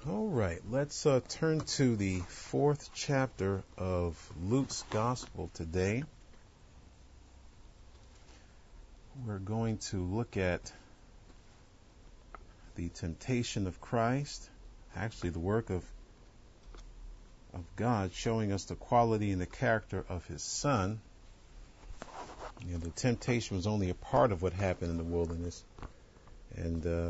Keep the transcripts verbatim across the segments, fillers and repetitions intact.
All right, let's uh, turn to the fourth chapter of Luke's Gospel today. We're going to look at the temptation of Christ, actually the work of of God, showing us the quality and the character of His Son. You know, the temptation was only a part of what happened in the wilderness, and uh,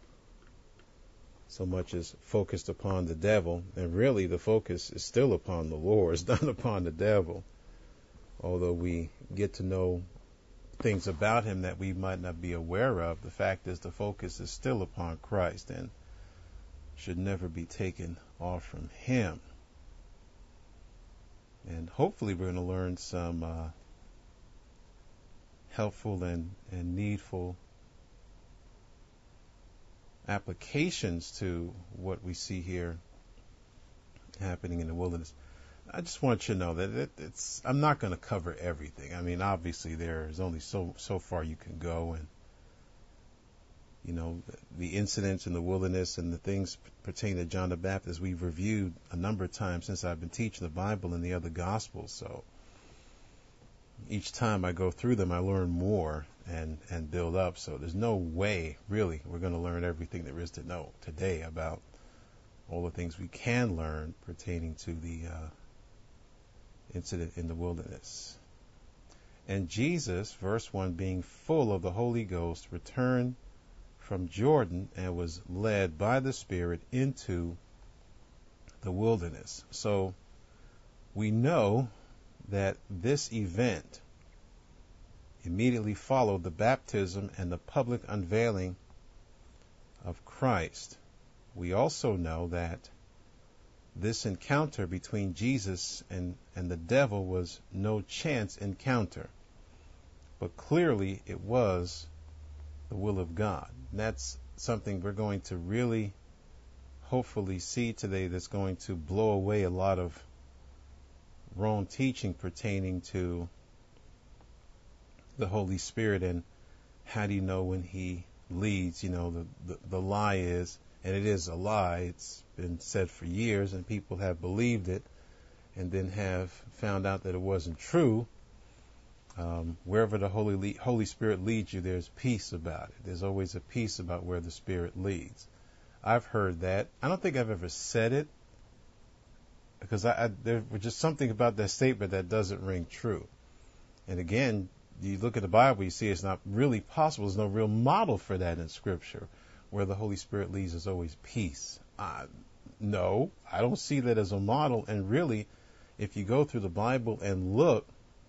so much is focused upon the devil, and really the focus is still upon the Lord. It's not upon the devil, although we get to know things about him that we might not be aware of. The fact is the focus is still upon Christ and should never be taken off from him. And hopefully we're going to learn some uh, helpful and, and needful applications to what we see here happening in the wilderness. I just want you to know that it, it's. I'm not going to cover everything. I mean, obviously there is only so so far you can go, and you know the incidents in the wilderness and the things pertaining to John the Baptist we've reviewed a number of times since I've been teaching the Bible and the other Gospels. So each time I go through them, I learn more and and build up. So there's no way, really, we're going to learn everything there is to know today about all the things we can learn pertaining to the uh, incident in the wilderness. And Jesus, verse one, being full of the Holy Ghost, returned from Jordan and was led by the Spirit into the wilderness. So we know that this event immediately followed the baptism and the public unveiling of Christ. We also know that this encounter between Jesus and, and the devil was no chance encounter, but clearly it was the will of God. And that's something we're going to really hopefully see today that's going to blow away a lot of wrong teaching pertaining to the Holy Spirit and how do you know when He leads. You know, the, the, the lie is, and it is a lie, it's been said for years and people have believed it and then have found out that it wasn't true. Um, wherever the Holy Le- Holy Spirit leads you, there's peace about it. There's always a peace about where the Spirit leads. I've heard that. I don't think I've ever said it, because I, I, there was just something about that statement that doesn't ring true. And again, you look at the Bible, you see it's not really possible. There's no real model for that in Scripture, where the Holy Spirit leads is always peace. Uh, no, I don't see that as a model. And really, if you go through the Bible and look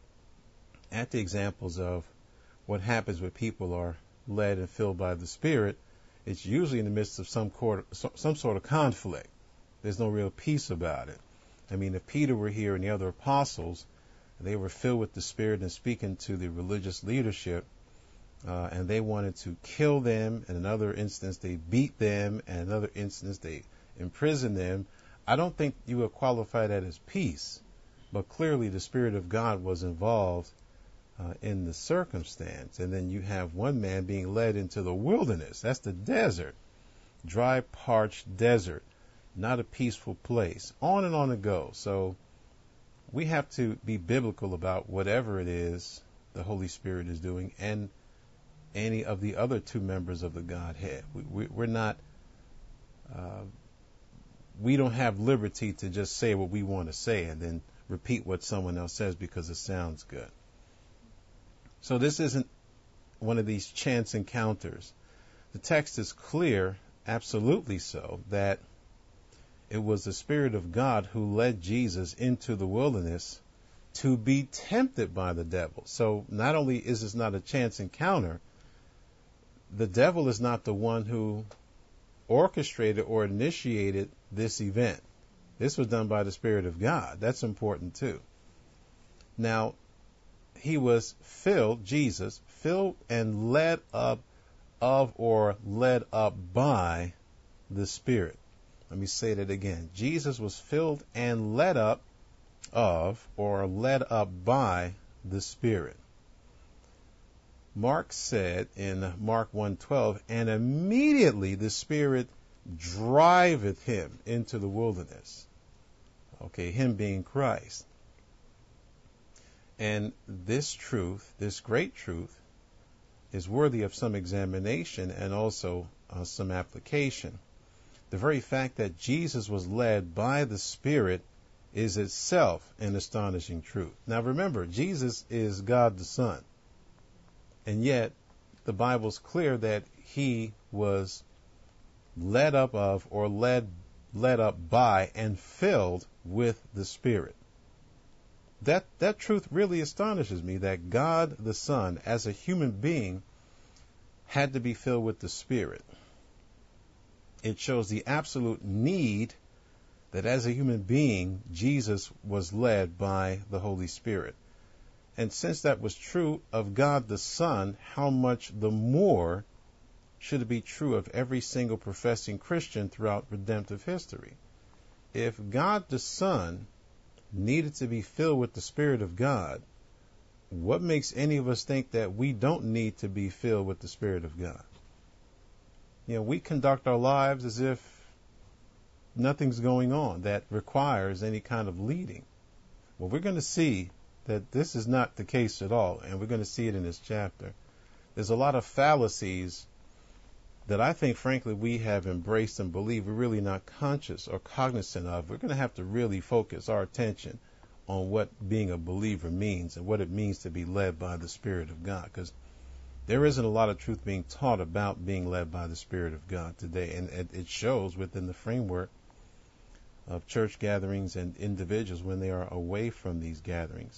at the examples of what happens when people are led and filled by the Spirit, it's usually in the midst of some, court, some sort of conflict. There's no real peace about it. I mean, if Peter were here and the other apostles, they were filled with the Spirit and speaking to the religious leadership, uh, and they wanted to kill them. In another instance, they beat them. And in another instance, they imprisoned them. I don't think you would qualify that as peace. But clearly the Spirit of God was involved uh, in the circumstance. And then you have one man being led into the wilderness. That's the desert. Dry, parched desert. Not a peaceful place. On and on it goes. So we have to be biblical about whatever it is the Holy Spirit is doing and any of the other two members of the Godhead. We, we, we're not, uh, we don't have liberty to just say what we want to say and then repeat what someone else says because it sounds good. So this isn't one of these chance encounters. The text is clear, absolutely so, that it was the Spirit of God who led Jesus into the wilderness to be tempted by the devil. So not only is this not a chance encounter, the devil is not the one who orchestrated or initiated this event. This was done by the Spirit of God. That's important too. Now, he was filled, Jesus, filled and led up of or led up by the Spirit. Let me say that again. Jesus was filled and led up of or led up by the Spirit. Mark said in Mark one twelve, and immediately the Spirit driveth him into the wilderness. Okay, him being Christ. And this truth, this great truth, is worthy of some examination and also uh, some application. The very fact that Jesus was led by the Spirit is itself an astonishing truth. Now remember, Jesus is God the Son. And yet, the Bible's clear that he was led up of or led led up by and filled with the Spirit. That that truth really astonishes me, that God the Son, as a human being, had to be filled with the Spirit. It shows the absolute need that as a human being, Jesus was led by the Holy Spirit. And since that was true of God the Son, how much the more should it be true of every single professing Christian throughout redemptive history? If God the Son needed to be filled with the Spirit of God, what makes any of us think that we don't need to be filled with the Spirit of God? You know, we conduct our lives as if nothing's going on that requires any kind of leading. Well, we're going to see that this is not the case at all, and we're going to see it in this chapter. There's a lot of fallacies that I think, frankly, we have embraced and believe we're really not conscious or cognizant of. We're going to have to really focus our attention on what being a believer means and what it means to be led by the Spirit of God, because there isn't a lot of truth being taught about being led by the Spirit of God today, and it shows within the framework of church gatherings and individuals when they are away from these gatherings.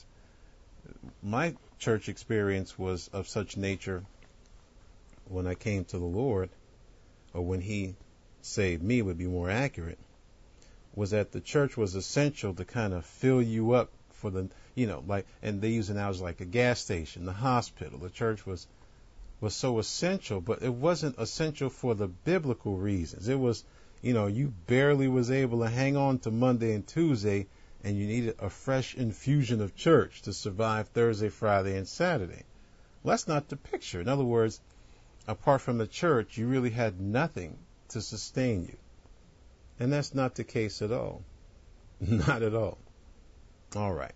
My church experience was of such nature when I came to the Lord, or when he saved me would be more accurate, was that the church was essential to kind of fill you up for the, you know, like, and they use analogies like a gas station, the hospital. The church was was so essential, but it wasn't essential for the biblical reasons. It was, you know, you barely was able to hang on to Monday and Tuesday, and you needed a fresh infusion of church to survive Thursday, Friday, and Saturday. Well, that's not the picture. In other words, apart from the church, you really had nothing to sustain you. And that's not the case at all. Not at all. All right.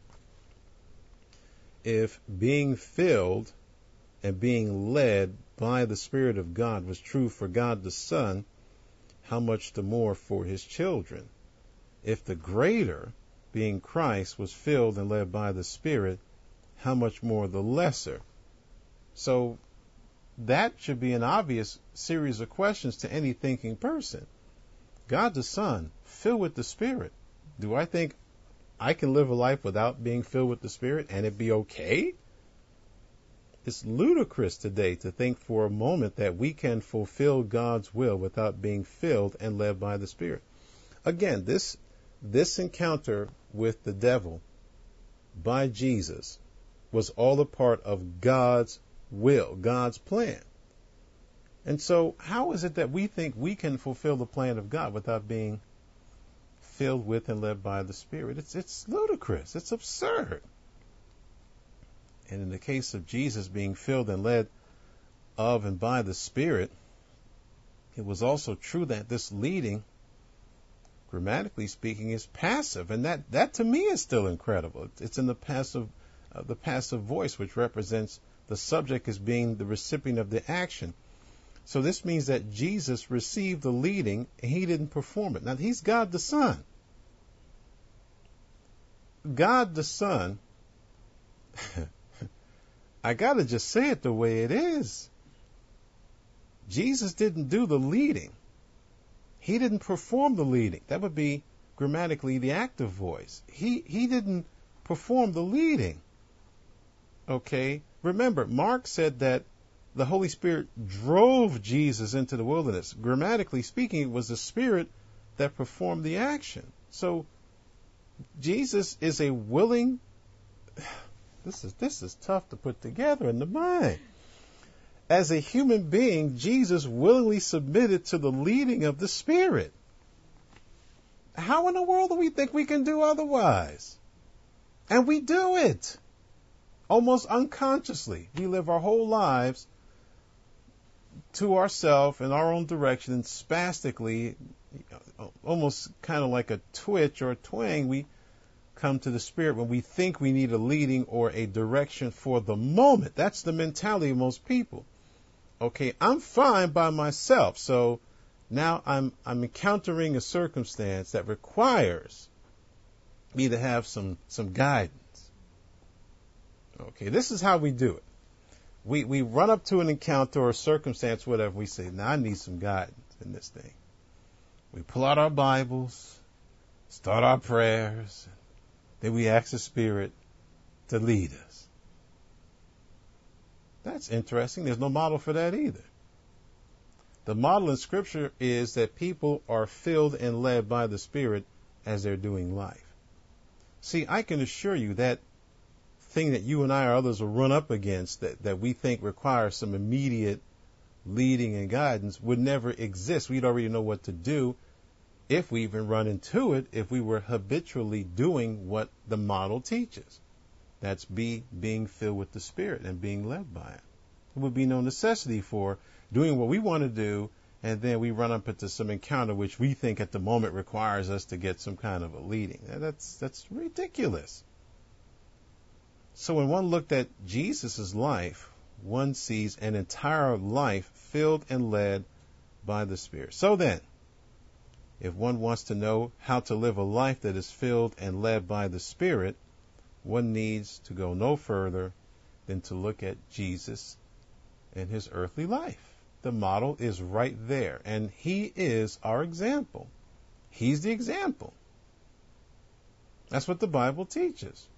If being filled and being led by the Spirit of God was true for God the Son, how much the more for his children? If the greater, being Christ, was filled and led by the Spirit, how much more the lesser? So that should be an obvious series of questions to any thinking person. God the Son, filled with the Spirit. Do I think I can live a life without being filled with the Spirit and it be okay? It's ludicrous today to think for a moment that we can fulfill God's will without being filled and led by the Spirit. Again, this this encounter with the devil by Jesus was all a part of God's will, God's plan. And so how is it that we think we can fulfill the plan of God without being filled with and led by the Spirit? It's it's ludicrous. It's absurd. And in the case of Jesus being filled and led of and by the Spirit, it was also true that this leading, grammatically speaking, is passive, and that, that to me is still incredible. It's in the passive, uh, the passive voice, which represents the subject as being the recipient of the action. So this means that Jesus received the leading and he didn't perform it. Now, he's God the Son. God the Son, I got to just say it the way it is. Jesus didn't do the leading. He didn't perform the leading. That would be grammatically the active voice. He he didn't perform the leading. Okay? Remember, Mark said that the Holy Spirit drove Jesus into the wilderness. Grammatically speaking, it was the Spirit that performed the action. So Jesus is a willing, this is this is tough to put together in the mind. As a human being, Jesus willingly submitted to the leading of the Spirit. How in the world do we think we can do otherwise? And we do it. Almost unconsciously. We live our whole lives to ourselves in our own direction and spastically, almost kind of like a twitch or a twang, we come to the Spirit when we think we need a leading or a direction for the moment. That's the mentality of most people. Okay, I'm fine by myself, so now I'm I'm encountering a circumstance that requires me to have some some guidance. Okay, this is how we do it. We we run up to an encounter or a circumstance, whatever. We say, now I need some guidance in this thing. We pull out our Bibles, start our prayers, then we ask the Spirit to lead us. That's interesting. There's no model for that either. The model in Scripture is that people are filled and led by the Spirit as they're doing life. See, I can assure you that thing that you and I or others will run up against that, that we think requires some immediate leading and guidance would never exist. We'd already know what to do if we even run into it, if we were habitually doing what the model teaches. That's be being filled with the Spirit and being led by it. There would be no necessity for doing what we want to do, and then we run up into some encounter which we think at the moment requires us to get some kind of a leading. That's that's ridiculous. So when one looked at Jesus' life, one sees an entire life filled and led by the Spirit. So then, if one wants to know how to live a life that is filled and led by the Spirit, one needs to go no further than to look at Jesus and his earthly life. The model is right there, and he is our example. He's the example. That's what the Bible teaches.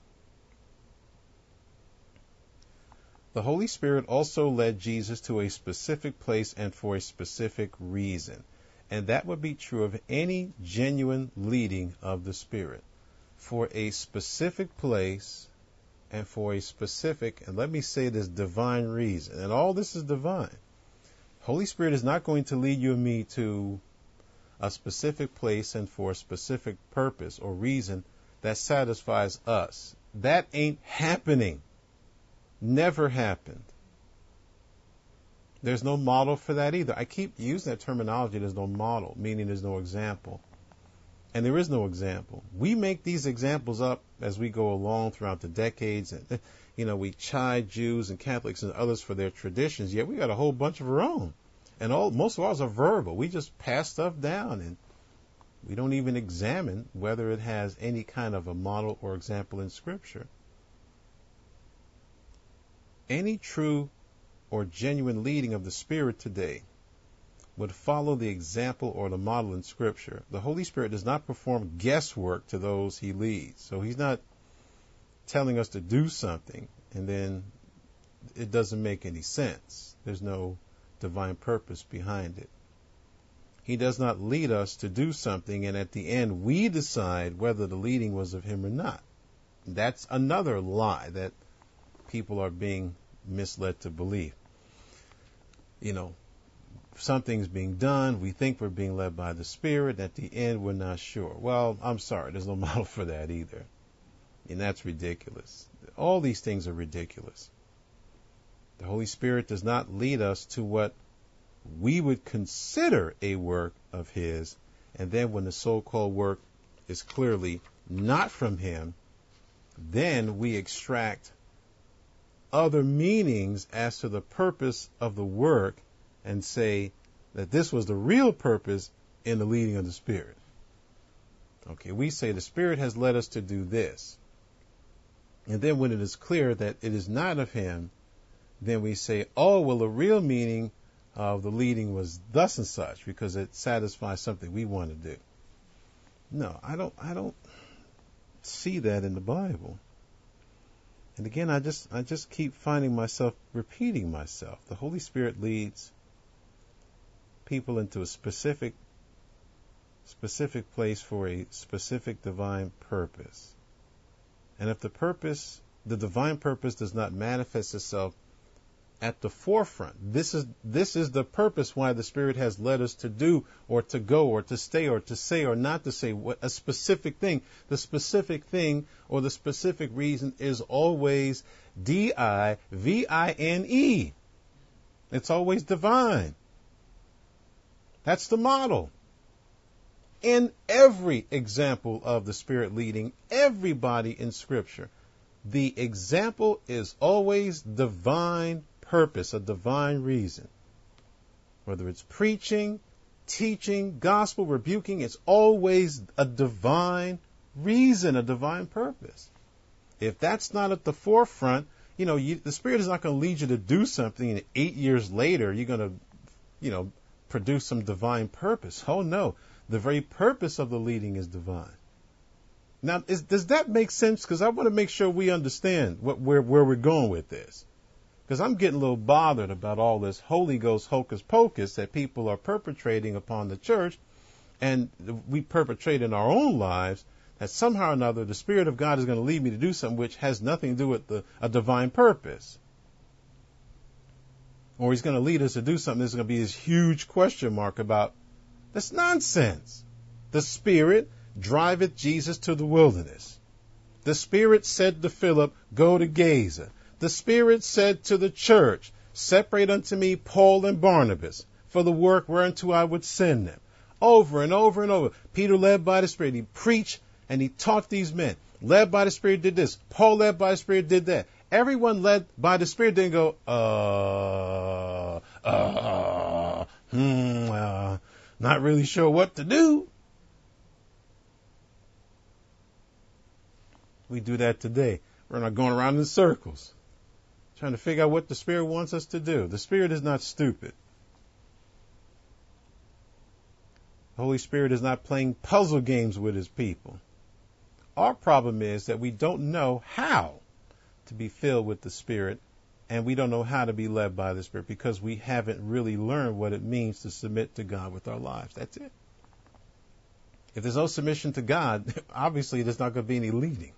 The Holy Spirit also led Jesus to a specific place and for a specific reason. And that would be true of any genuine leading of the Spirit. For a specific place and for a specific, and let me say this, divine reason. And all this is divine. Holy Spirit is not going to lead you and me to a specific place and for a specific purpose or reason that satisfies us. That ain't happening. Never happened. There's no model for that either. I keep using that terminology, there's no model, meaning there's no example. And there is no example. We make these examples up as we go along throughout the decades. And, you know, we chide Jews and Catholics and others for their traditions, yet we got a whole bunch of our own. And all most of ours are verbal. We just pass stuff down, and we don't even examine whether it has any kind of a model or example in Scripture. Any true or genuine leading of the Spirit today would follow the example or the model in Scripture. The Holy Spirit does not perform guesswork to those he leads. So he's not telling us to do something and then it doesn't make any sense. There's no divine purpose behind it. He does not lead us to do something and at the end we decide whether the leading was of him or not. That's another lie that people are being misled to believe. You know, something's being done, we think we're being led by the Spirit, at the end we're not sure. Well, I'm sorry, there's no model for that either. And that's ridiculous. All these things are ridiculous. The Holy Spirit does not lead us to what we would consider a work of his, and then when the so-called work is clearly not from him, then we extract other meanings as to the purpose of the work and say that this was the real purpose in the leading of the Spirit. Okay, we say the Spirit has led us to do this. And then when it is clear that it is not of him, then we say, oh, well, the real meaning of the leading was thus and such because it satisfies something we want to do. No, I don't, I don't see that in the Bible. And again, I just I just keep finding myself repeating myself. The Holy Spirit leads people into a specific specific place for a specific divine purpose. And if the purpose, the divine purpose does not manifest itself at the forefront, this is this is the purpose why the Spirit has led us to do or to go or to stay or to say or not to say what a specific thing. The specific thing or the specific reason is always D I V I N E. It's always divine. That's the model. In every example of the Spirit leading everybody in Scripture, the example is always divine purpose, a divine reason. Whether it's preaching, teaching, gospel, rebuking, it's always a divine reason, a divine purpose. If that's not at the forefront, you know, you, the Spirit is not going to lead you to do something, and eight years later you're going to, you know, produce some divine purpose. Oh no, the very purpose of the leading is divine. Now, is, does that make sense? Because I want to make sure we understand what, where, where we're going with this. Because I'm getting a little bothered about all this Holy Ghost hocus pocus that people are perpetrating upon the church, and we perpetrate in our own lives, that somehow or another the Spirit of God is going to lead me to do something which has nothing to do with the, a divine purpose. Or he's going to lead us to do something that's going to be this huge question mark about. That's nonsense. The Spirit driveth Jesus to the wilderness. The Spirit said to Philip, go to Gaza. The Spirit said to the church, separate unto me Paul and Barnabas for the work whereunto I would send them. Over and over and over. Peter, led by the Spirit, he preached and he taught these men. Led by the Spirit did this. Paul, led by the Spirit, did that. Everyone led by the Spirit didn't go, uh, uh, hmm, uh, not really sure what to do. We do that today. We're not going around in circles, trying to figure out what the Spirit wants us to do. The Spirit is not stupid. The Holy Spirit is not playing puzzle games with his people. Our problem is that we don't know how to be filled with the Spirit, and we don't know how to be led by the Spirit because we haven't really learned what it means to submit to God with our lives. That's it. If there's no submission to God, obviously there's not going to be any leading.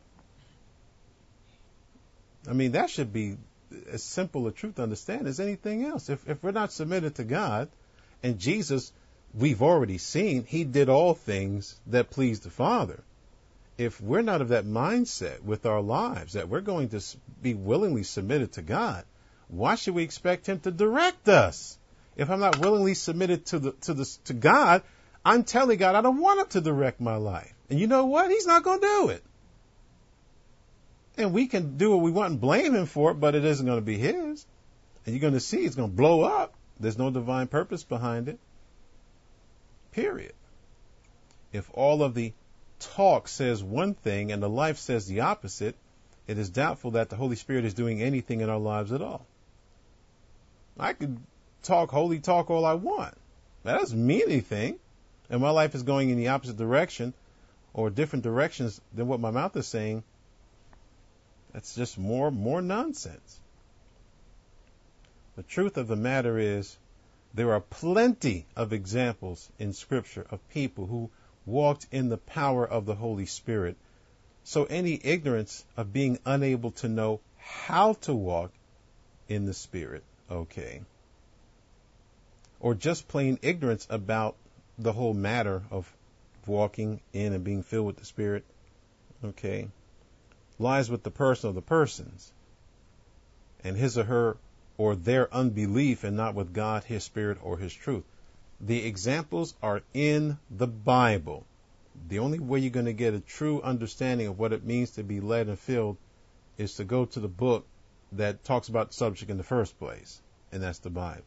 I mean, that should be as simple a truth to understand as anything else. If, if we're not submitted to God, and Jesus, we've already seen, he did all things that pleased the Father. If we're not of that mindset with our lives, that we're going to be willingly submitted to God, why should we expect him to direct us? If I'm not willingly submitted to the to the to God, I'm telling God I don't want him to direct my life. And you know what? He's not going to do it. And we can do what we want and blame him for it, but it isn't going to be his. And you're going to see it's going to blow up. There's no divine purpose behind it. Period. If all of the talk says one thing and the life says the opposite, it is doubtful that the Holy Spirit is doing anything in our lives at all. I could talk holy talk all I want. That doesn't mean anything. And my life is going in the opposite direction or different directions than what my mouth is saying. That's just more, more nonsense. The truth of the matter is there are plenty of examples in Scripture of people who walked in the power of the Holy Spirit. So any ignorance of being unable to know how to walk in the Spirit, okay, or just plain ignorance about the whole matter of walking in and being filled with the Spirit, okay, lies with the person of the persons and his or her or their unbelief and not with God, his Spirit, or his truth. The examples are in the Bible. The only way you're going to get a true understanding of what it means to be led and filled is to go to the book that talks about the subject in the first place, and that's the Bible.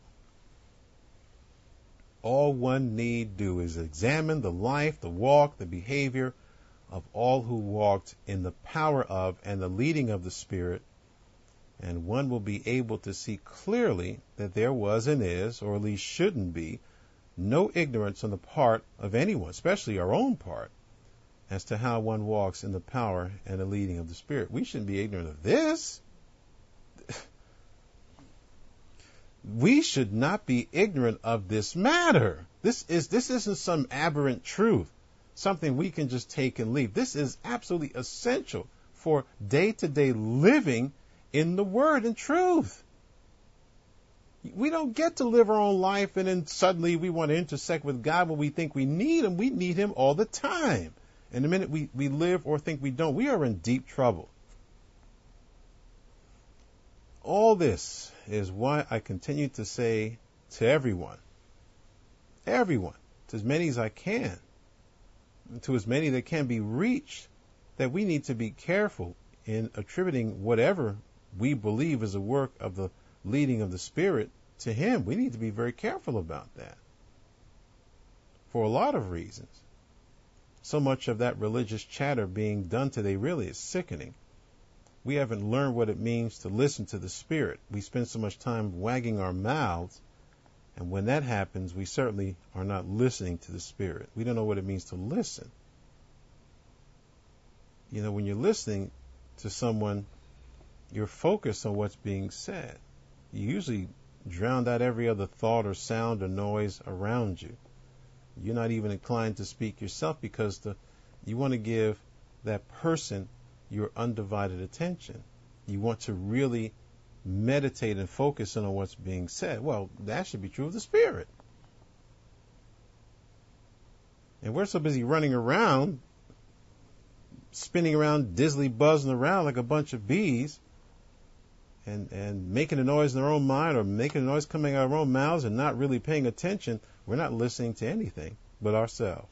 All one need do is examine the life, the walk, the behavior of all who walked in the power of and the leading of the Spirit, and one will be able to see clearly that there was and is, or at least shouldn't be, no ignorance on the part of anyone, especially our own part, as to how one walks in the power and the leading of the Spirit. We shouldn't be ignorant of this. We should not be ignorant of this matter. This is this isn't some aberrant truth, something we can just take and leave. This is absolutely essential for day-to-day living in the Word and truth. We don't get to live our own life and then suddenly we want to intersect with God when we think we need Him. We need Him all the time. And the minute we, we live or think we don't, we are in deep trouble. All this is why I continue to say to everyone, everyone, to as many as I can, to as many that can be reached, that we need to be careful in attributing whatever we believe is a work of the leading of the Spirit to Him. We need to be very careful about that for a lot of reasons. So much of that religious chatter being done today really is sickening. We haven't learned what it means to listen to the Spirit. We spend so much time wagging our mouths, and when that happens, we certainly are not listening to the Spirit. We don't know what it means to listen. You know, when you're listening to someone, you're focused on what's being said. You usually drown out every other thought or sound or noise around you. You're not even inclined to speak yourself because the, you want to give that person your undivided attention. You want to really meditate and focus on what's being said. Well, that should be true of the Spirit. And we're so busy running around, spinning around, dizzily buzzing around like a bunch of bees, and, and making a noise in our own mind or making a noise coming out of our own mouths and not really paying attention. We're not listening to anything but ourselves.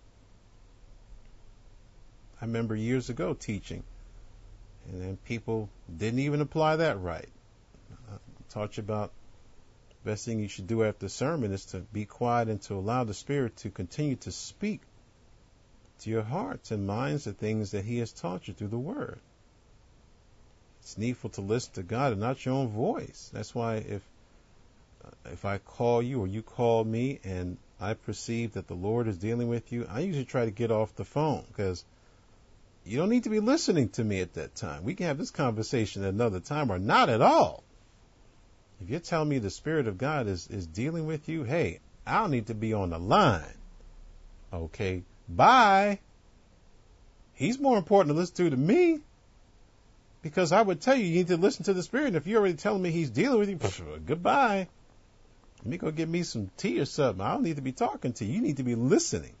I remember years ago teaching, and then people didn't even apply that right. I taught you about the best thing you should do after the sermon is to be quiet and to allow the Spirit to continue to speak to your hearts and minds the things that He has taught you through the Word. It's needful to listen to God and not your own voice. That's why if if I call you or you call me and I perceive that the Lord is dealing with you, I usually try to get off the phone because you don't need to be listening to me at that time. We can have this conversation at another time or not at all. If you're telling me the Spirit of God is, is dealing with you, hey, I don't need to be on the line. Okay, bye. He's more important to listen to than me. Because I would tell you, you need to listen to the Spirit. And if you're already telling me He's dealing with you, goodbye. Let me go get me some tea or something. I don't need to be talking to you. You need to be listening.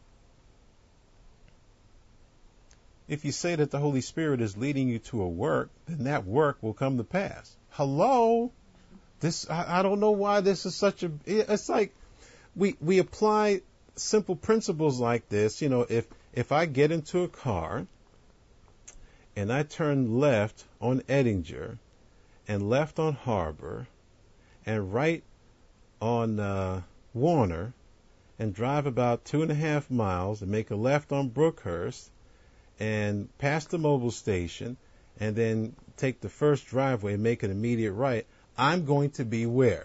If you say that the Holy Spirit is leading you to a work, then that work will come to pass. Hello? This, I, I don't know why this is such a, it's like we, we apply simple principles like this. You know, if, if I get into a car and I turn left on Edinger and left on Harbor and right on uh, Warner and drive about two and a half miles and make a left on Brookhurst and pass the mobile station and then take the first driveway and make an immediate right, I'm going to be where?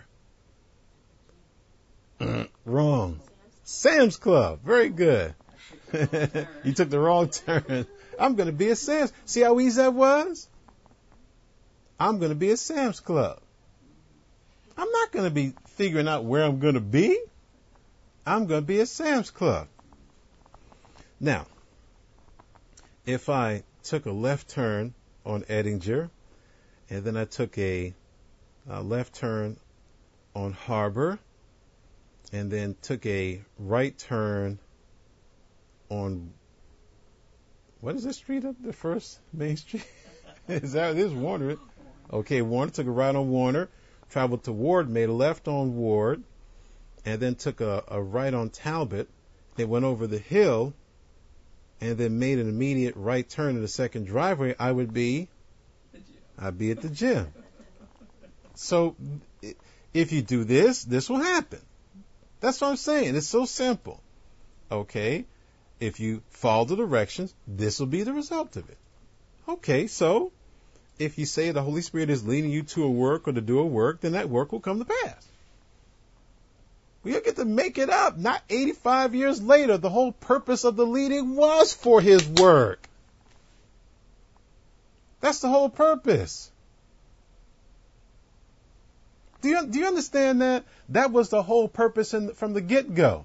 Wrong. Sam's Club. Very good. You took the wrong turn. I'm going to be at Sam's. See how easy that was? I'm going to be at Sam's Club. I'm not going to be figuring out where I'm going to be. I'm going to be at Sam's Club. Now, if I took a left turn on Edinger, and then I took a, a left turn on Harbor, and then took a right turn on, what is this street up the first main street? Is that, it is Warner. Okay, Warner, took a right on Warner, traveled to Ward, made a left on Ward, and then took a, a right on Talbot, then went over the hill, and then made an immediate right turn in the second driveway, I would be, I'd be at the gym. So, if you do this, this will happen. That's what I'm saying. It's so simple. Okay? If you follow the directions, this will be the result of it. Okay, so if you say the Holy Spirit is leading you to a work or to do a work, then that work will come to pass. We don't get to make it up. Not eighty-five years later, the whole purpose of the leading was for His work. That's the whole purpose. Do you, do you understand that? That was the whole purpose in, from the get-go.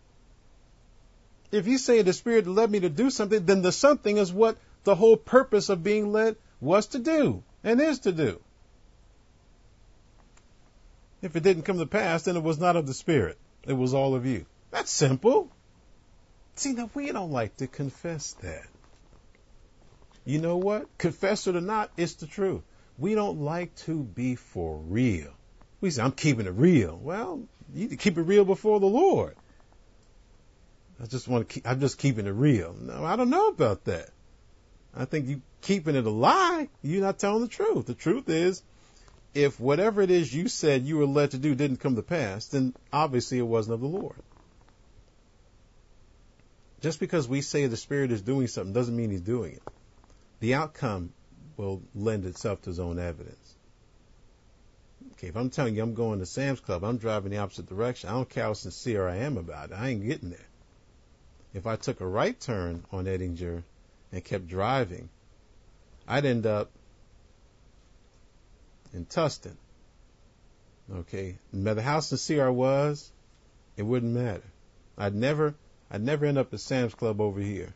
If you say the Spirit led me to do something, then the something is what the whole purpose of being led was to do and is to do. If it didn't come to pass, then it was not of the Spirit. It was all of you. That's simple. See, now we don't like to confess that. You know what? Confess it or not, it's the truth. We don't like to be for real. We say, I'm keeping it real. Well, you need to keep it real before the Lord. I just want to keep, I'm just keeping it real. No, I don't know about that. I think you keeping it a lie. You're not telling the truth. The truth is, if whatever it is you said you were led to do didn't come to pass, then obviously it wasn't of the Lord. Just because we say the Spirit is doing something doesn't mean he's doing it. The outcome will lend itself to his own evidence. Okay, if I'm telling you I'm going to Sam's Club, I'm driving the opposite direction. I don't care how sincere I am about it. I ain't getting there. If I took a right turn on Ettinger and kept driving, I'd end up in Tustin. Okay, no matter how sincere I was, it wouldn't matter. I'd never, I'd never end up at Sam's Club over here.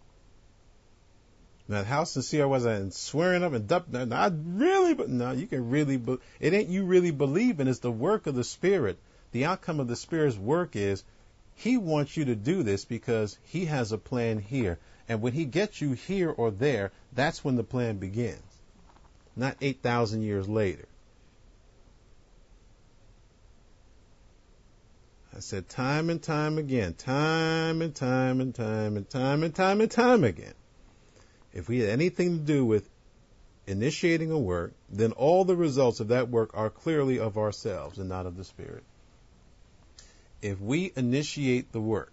Now, how sincere I was, and swearing up and dumping, I really, but no, you can really, be, it ain't you really believing. It's the work of the Spirit. The outcome of the Spirit's work is he wants you to do this because he has a plan here. And when he gets you here or there, that's when the plan begins. Not eight thousand years later. I said time and time again, time and time and time and time and time and time again. If we had anything to do with initiating a work, then all the results of that work are clearly of ourselves and not of the Spirit. If we initiate the work,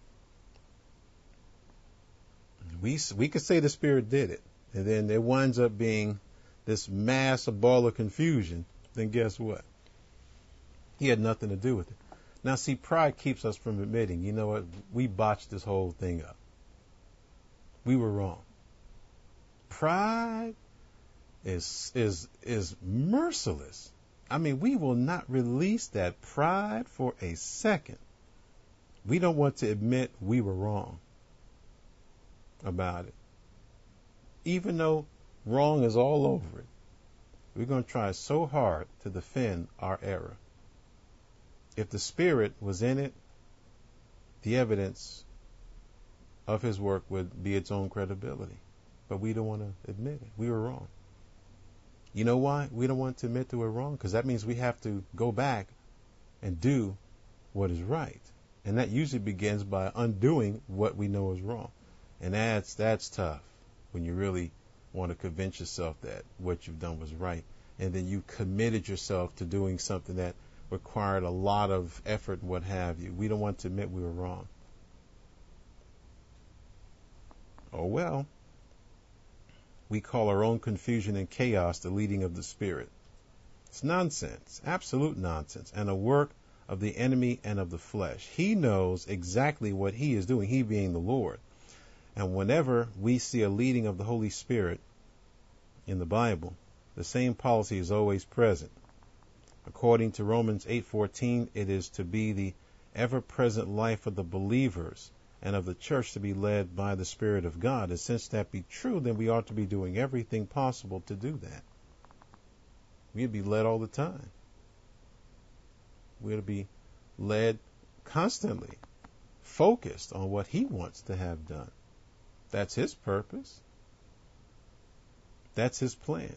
we we could say the Spirit did it, and then it winds up being this mass, a ball of confusion, then guess what? He had nothing to do with it. Now, see, pride keeps us from admitting, you know what, we botched this whole thing up. We were wrong. Pride is is is merciless. I mean, we will not release that pride for a second. We don't want to admit we were wrong about it. Even though wrong is all over it, we're going to try so hard to defend our error. If the Spirit was in it, the evidence of his work would be its own credibility. But we don't want to admit it. We were wrong. You know why we don't want to admit that we're wrong? Because that means we have to go back and do what is right. And that usually begins by undoing what we know is wrong. And that's that's tough when you really want to convince yourself that what you've done was right. And then you committed yourself to doing something that required a lot of effort and what have you. We don't want to admit we were wrong. Oh, well. We call our own confusion and chaos the leading of the Spirit. It's nonsense, absolute nonsense, and a work of the enemy and of the flesh. He knows exactly what he is doing, he being the Lord. And whenever we see a leading of the Holy Spirit in the Bible, the same policy is always present. According to Romans eight fourteen, it is to be the ever-present life of the believers and of the church to be led by the Spirit of God. And since that be true, then we ought to be doing everything possible to do that. We'd be led all the time. We'd be led constantly, focused on what he wants to have done. That's his purpose. That's his plan.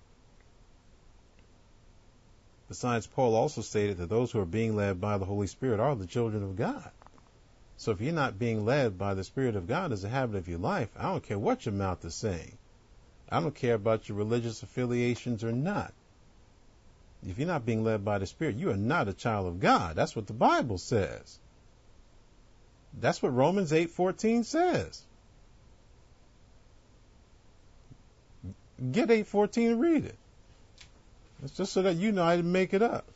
Besides, Paul also stated that those who are being led by the Holy Spirit are the children of God. So if you're not being led by the Spirit of God as a habit of your life, I don't care what your mouth is saying. I don't care about your religious affiliations or not. If you're not being led by the Spirit, you are not a child of God. That's what the Bible says. That's what Romans eight fourteen says. Get eight fourteen and read it. It's just so that you know I didn't make it up.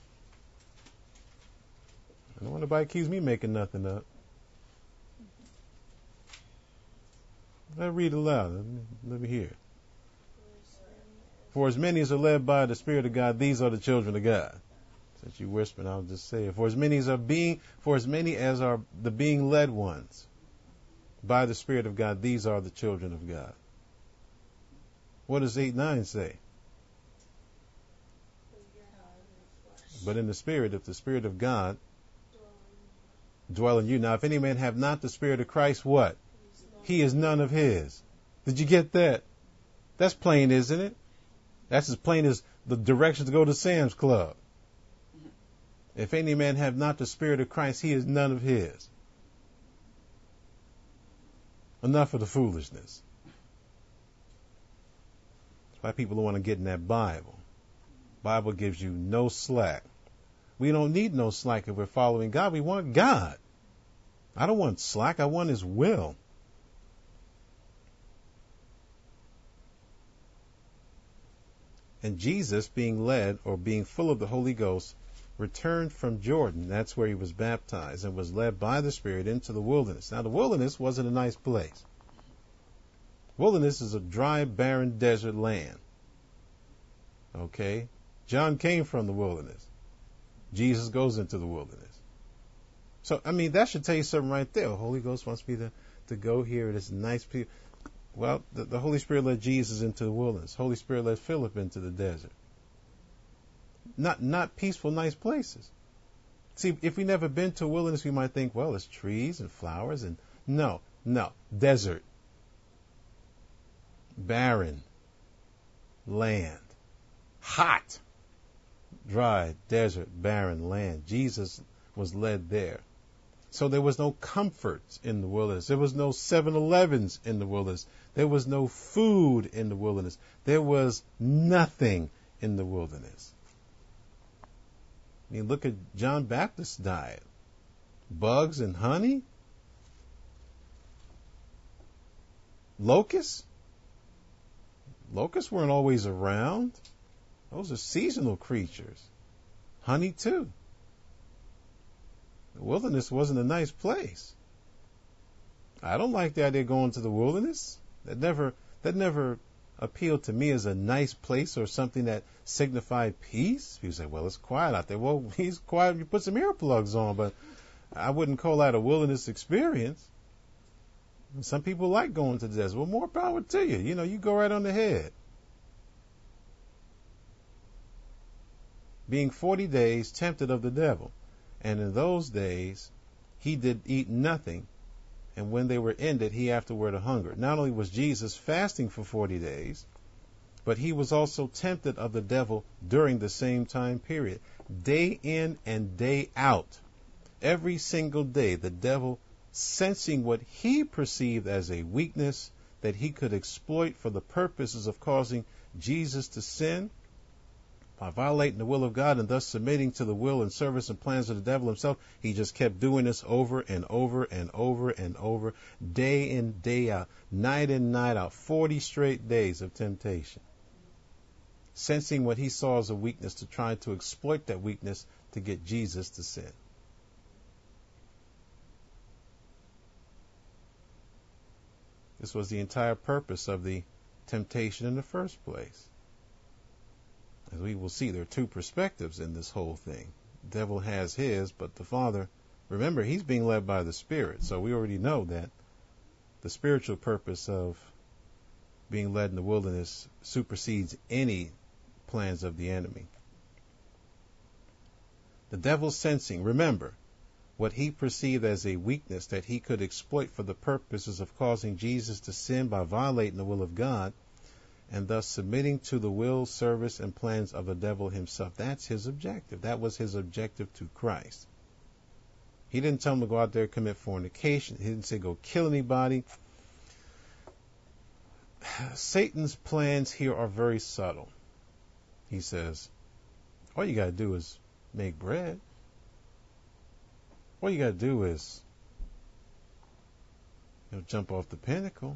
I don't want nobody accuse me making nothing up. Let read aloud. Let me, let me hear. For as many as are led by the Spirit of God, these are the children of God. Since you whispering, I'll just say it. For as many as are being, for as many as are the being led ones by the Spirit of God, these are the children of God. What does eight nine say? But in the Spirit, if the Spirit of God dwell in you. Now, if any man have not the Spirit of Christ, what? He is none of his. Did you get that? That's plain, isn't it? That's as plain as the directions to go to Sam's Club. If any man have not the Spirit of Christ, he is none of his. Enough of the foolishness. That's why people don't want to get in that Bible. Bible gives you no slack. We don't need no slack if we're following God. We want God. I don't want slack. I want His will. And Jesus, being led or being full of the Holy Ghost, returned from Jordan. That's where He was baptized, and was led by the Spirit into the wilderness. Now, the wilderness wasn't a nice place. Wilderness is a dry, barren desert land. Okay? John came from the wilderness. Jesus goes into the wilderness. So, I mean, that should tell you something right there. The Holy Ghost wants me to, to go here. This nice people. Well, the, the Holy Spirit led Jesus into the wilderness. Holy Spirit led Philip into the desert. Not not peaceful, nice places. See, if we never been to a wilderness, we might think, well, it's trees and flowers. and No, no. Desert. Barren. Land. Hot. Dry, desert, barren land. Jesus was led there. So there was no comfort in the wilderness. There was no seven elevens in the wilderness. There was no food in the wilderness. There was nothing in the wilderness. I mean, look at John Baptist's diet. Bugs and honey? Locusts? Locusts weren't always around. Those are seasonal creatures. Honey, too. The wilderness wasn't a nice place. I don't like the idea of going to the wilderness. That never, that never appealed to me as a nice place or something that signified peace. People say, well, it's quiet out there. Well, he's quiet. You put some earplugs on, but I wouldn't call that a wilderness experience. Some people like going to the desert. Well, more power to you. You know, you go right on the head. Being forty days tempted of the devil. And in those days, he did eat nothing. And when they were ended, he afterward hungered. Not only was Jesus fasting for forty days, but he was also tempted of the devil during the same time period. Day in and day out. Every single day, the devil, sensing what he perceived as a weakness that he could exploit for the purposes of causing Jesus to sin, by violating the will of God and thus submitting to the will and service and plans of the devil himself, he just kept doing this over and over and over and over, day in, day out, night in, night out, forty straight days of temptation. Sensing what he saw as a weakness to try to exploit that weakness to get Jesus to sin. This was the entire purpose of the temptation in the first place. As we will see, there are two perspectives in this whole thing. The devil has his, but the Father, remember, he's being led by the Spirit. So we already know that the spiritual purpose of being led in the wilderness supersedes any plans of the enemy. The devil sensing, remember, what he perceived as a weakness that he could exploit for the purposes of causing Jesus to sin by violating the will of God, and thus submitting to the will, service, and plans of the devil himself. That's his objective. That was his objective to Christ. He didn't tell him to go out there and commit fornication. He didn't say go kill anybody. Satan's plans here are very subtle. He says, all you got to do is make bread. All you got to do is, you know, jump off the pinnacle.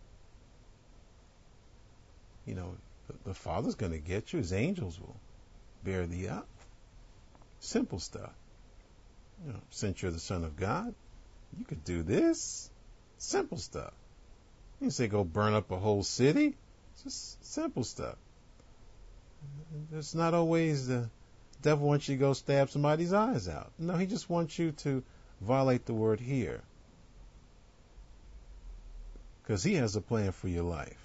You know, the Father's going to get you. His angels will bear thee up. Simple stuff. You know, since you're the Son of God, you could do this. Simple stuff. You say go burn up a whole city. It's just simple stuff. It's not always the devil wants you to go stab somebody's eyes out. No, he just wants you to violate the word here. Because he has a plan for your life.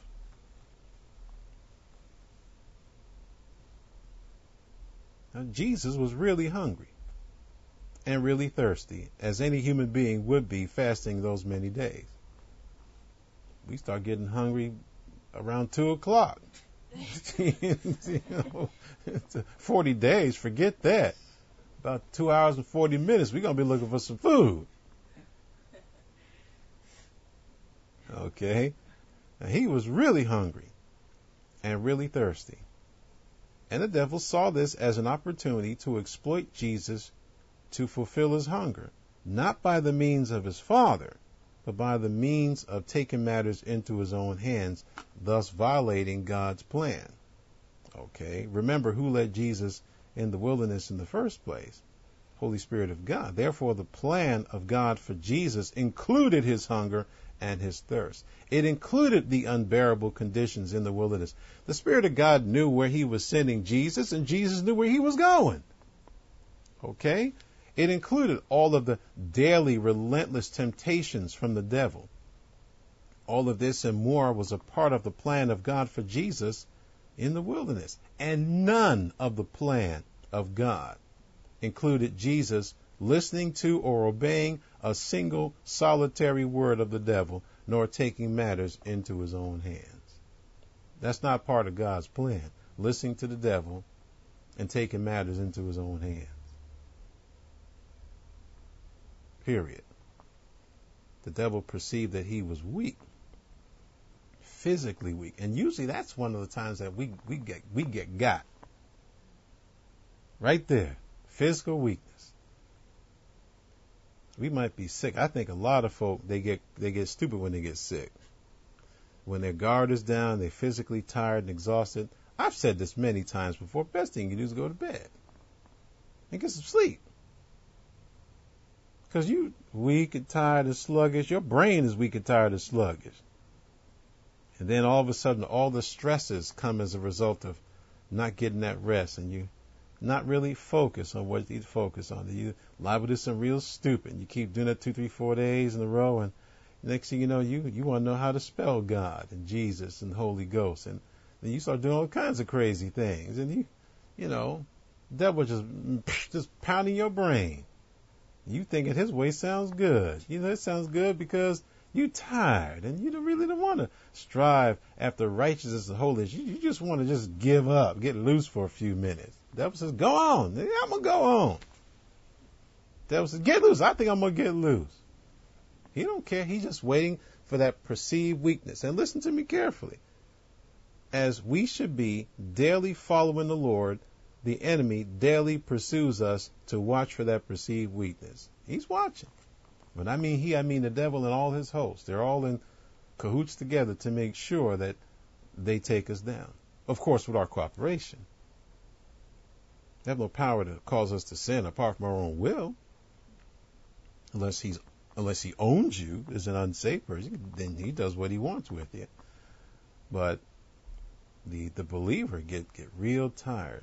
Now, Jesus was really hungry and really thirsty, as any human being would be fasting those many days. We start getting hungry around two o'clock. you know, forty days, forget that. About two hours and forty minutes, we're going to be looking for some food. Okay? Now, he was really hungry and really thirsty. And the devil saw this as an opportunity to exploit Jesus to fulfill his hunger, not by the means of his Father, but by the means of taking matters into his own hands, thus violating God's plan. Okay? Remember who led Jesus in the wilderness in the first place? Holy Spirit of God. Therefore, the plan of God for Jesus included his hunger and his thirst. It included the unbearable conditions in the wilderness. The Spirit of God knew where he was sending Jesus, and Jesus knew where he was going. Okay? It included all of the daily, relentless temptations from the devil. All of this and more was a part of the plan of God for Jesus in the wilderness. And none of the plan of God included Jesus listening to or obeying a single solitary word of the devil, nor taking matters into his own hands. That's not part of God's plan, listening to the devil and taking matters into his own hands. Period. The devil perceived that he was weak, physically weak, and usually that's one of the times that we we get we get got. Right there, physical weakness. We might be sick. I think a lot of folk they get they get stupid when they get sick. When their guard is down, they're physically tired and exhausted. I've said this many times before. Best thing you do is go to bed and get some sleep. Because you weak and tired and sluggish. Your brain is weak and tired and sluggish. And then all of a sudden, all the stresses come as a result of not getting that rest, and you not really focus on what you need to focus on. You liable to do some real stupid. You keep doing it two, three, four days in a row, and next thing you know, you you want to know how to spell God and Jesus and Holy Ghost, and then you start doing all kinds of crazy things, and you, you know, the devil just just pounding your brain. You thinking his way sounds good. You know, it sounds good because you're tired and you don't really don't want to strive after righteousness and holiness. You, you just want to just give up, get loose for a few minutes. The devil says, go on. Yeah, I'm going to go on. The devil says, get loose. I think I'm going to get loose. He don't care. He's just waiting for that perceived weakness. And listen to me carefully. As we should be daily following the Lord, the enemy daily pursues us to watch for that perceived weakness. He's watching. When I mean he, I mean the devil and all his hosts. They're all in cahoots together to make sure that they take us down. Of course, with our cooperation. They have no power to cause us to sin apart from our own will. Unless he's, unless he owns you as an unsafe person, then he does what he wants with you. But the the believer get, get real tired.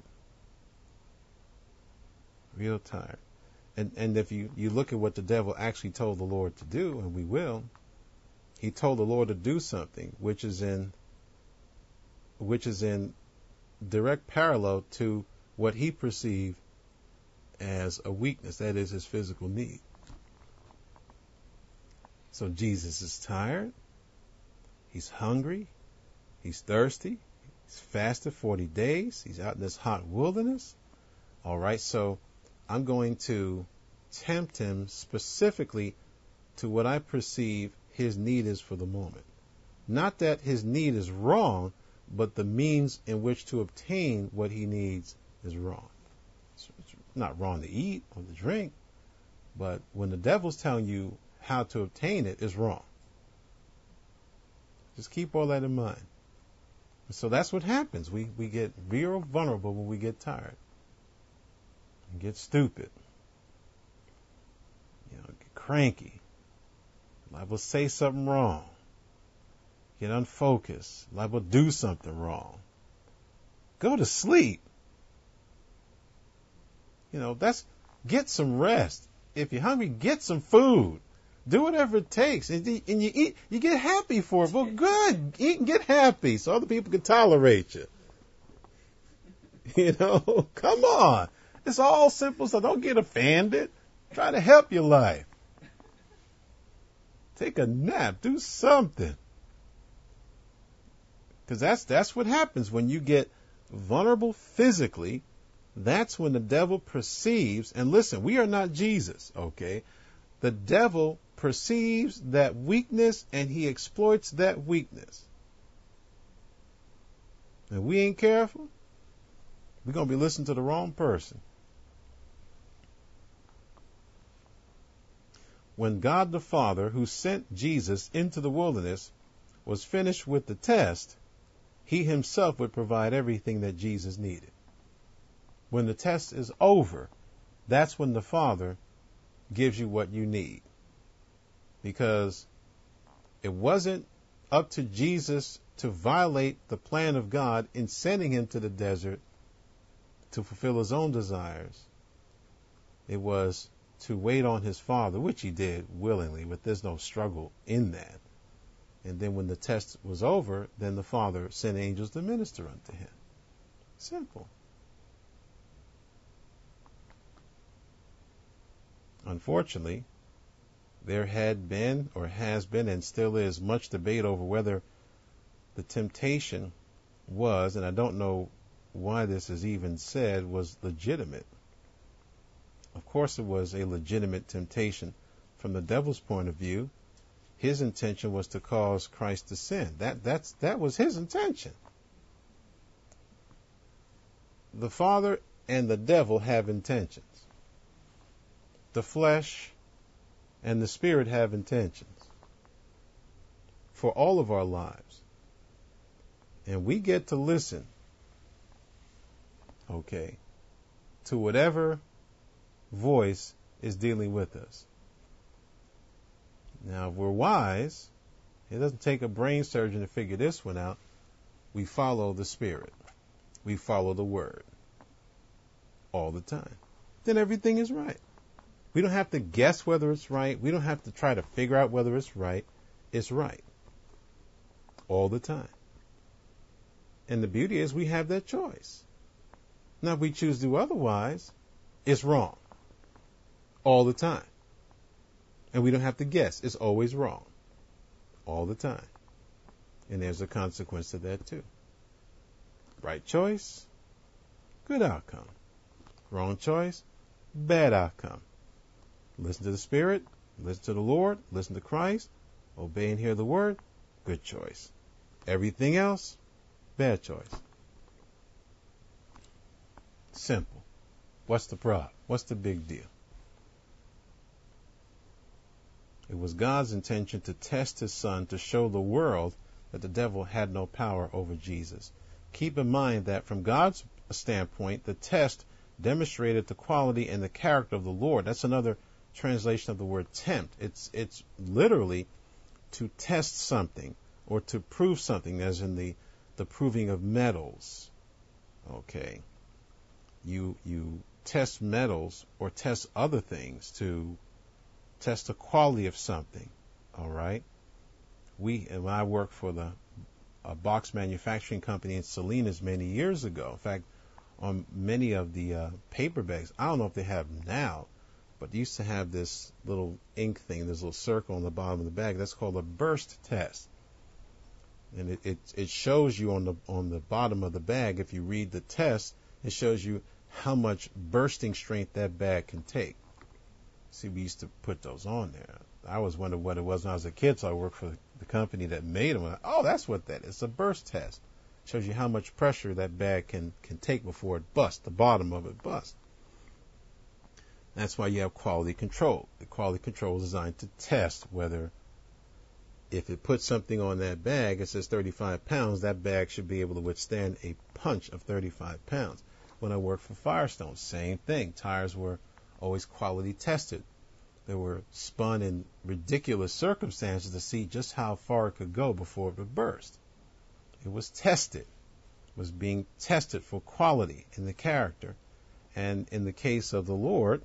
Real tired. And and if you, you look at what the devil actually told the Lord to do, and we will, he told the Lord to do something which is in which is in direct parallel to what he perceived as a weakness, that is his physical need. So Jesus is tired, he's hungry, he's thirsty, he's fasted forty days, he's out in this hot wilderness. All right, so I'm going to tempt him specifically to what I perceive his need is for the moment. Not that his need is wrong, but the means in which to obtain what he needs is wrong. It's not wrong to eat or to drink, but when the devil's telling you how to obtain it, it's wrong. Just keep all that in mind. So that's what happens. We, we get real vulnerable when we get tired. And get stupid, you know, get cranky, liable to say something wrong, get unfocused, liable to do something wrong, go to sleep. You know, that's, get some rest. If you're hungry, get some food. Do whatever it takes. And you, and you eat, you get happy for it. Well, good. Eat and get happy so other people can tolerate you. You know, come on. It's all simple stuff. Don't get offended. Try to help your life. Take a nap. Do something. Because that's that's what happens when you get vulnerable physically. That's when the devil perceives. And listen, we are not Jesus, okay? The devil perceives that weakness and he exploits that weakness. And we ain't careful, we're going to be listening to the wrong person. When God the Father, who sent Jesus into the wilderness, was finished with the test, he himself would provide everything that Jesus needed. When the test is over, that's when the Father gives you what you need. Because it wasn't up to Jesus to violate the plan of God in sending him to the desert to fulfill his own desires. It was to wait on his Father, which he did willingly, but there's no struggle in that. And then when the test was over, then the Father sent angels to minister unto him. Simple. Unfortunately, there had been, or has been, and still is, much debate over whether the temptation was, and I don't know why this is even said, was legitimate. Of course it was a legitimate temptation from the devil's point of view. His intention was to cause Christ to sin. That that's that was his intention. The Father and the devil have intentions. The flesh and the Spirit have intentions for all of our lives. And we get to listen, okay, to whatever voice is dealing with us. Now, if we're wise, it doesn't take a brain surgeon to figure this one out. We follow the Spirit. We follow the Word all the time. Then everything is right. We don't have to guess whether it's right. We don't have to try to figure out whether it's right. It's right. All the time. And the beauty is we have that choice. Now, if we choose to do otherwise, it's wrong. All the time. And we don't have to guess. It's always wrong. All the time. And there's a consequence to that too. Right choice, good outcome. Wrong choice, bad outcome. Listen to the Spirit, listen to the Lord, listen to Christ, obey and hear the Word, good choice. Everything else, bad choice. Simple. What's the problem? What's the big deal? It was God's intention to test his Son to show the world that the devil had no power over Jesus. Keep in mind that from God's standpoint, the test demonstrated the quality and the character of the Lord. That's another translation of the word tempt. It's it's literally to test something or to prove something, as in the, the proving of metals. Okay. You you test metals or test other things to test the quality of something. All right. We and I worked for the a box manufacturing company in Salinas many years ago. In fact, on many of the uh, paper bags, I don't know if they have them now, but they used to have this little ink thing, this little circle on the bottom of the bag. That's called a burst test. And it, it, it shows you on the on the bottom of the bag, if you read the test, it shows you how much bursting strength that bag can take. See, we used to put those on there. I always wondered what it was when I was a kid, so I worked for the company that made them. I, oh, that's what that is. It's a burst test. It shows you how much pressure that bag can, can take before it busts, the bottom of it busts. That's why you have quality control. The quality control is designed to test whether, if it puts something on that bag, it says thirty-five pounds, that bag should be able to withstand a punch of thirty-five pounds. When I worked for Firestone, same thing. Tires were always quality tested. They were spun in ridiculous circumstances to see just how far it could go before it would burst. It was tested. It was being tested for quality in the character. And in the case of the Lord,